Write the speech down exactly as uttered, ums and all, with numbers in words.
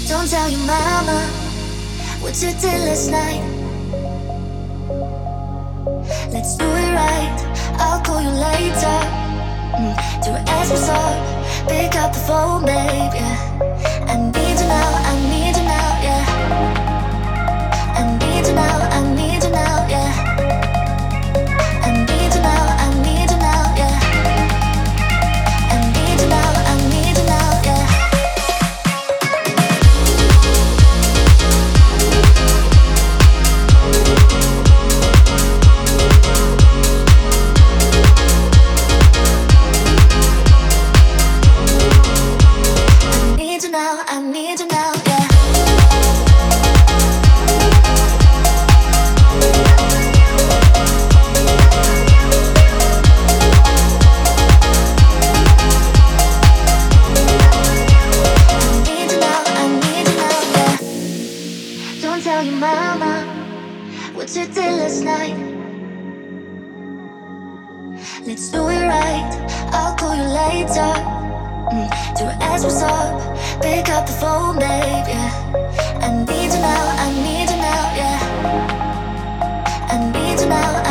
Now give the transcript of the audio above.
Don't tell your mama what you did last night. Let's do it right, I'll call you later. mm, Do it as we talk, pick up the phone, babe, yeah. I need you now, I need you now, yeah. I need you now, I need you now, yeah. I need you now, I need you now, yeah. I need you now, I need you now, yeah. Now, I need you now, yeah. I need you now, I need you now, yeah. Don't tell your mama what you did last night. Let's do it right, I'll call you later. mm, Do it as we talk, pick up the phone, babe, yeah. I need you now, I need you now, yeah. I need you now,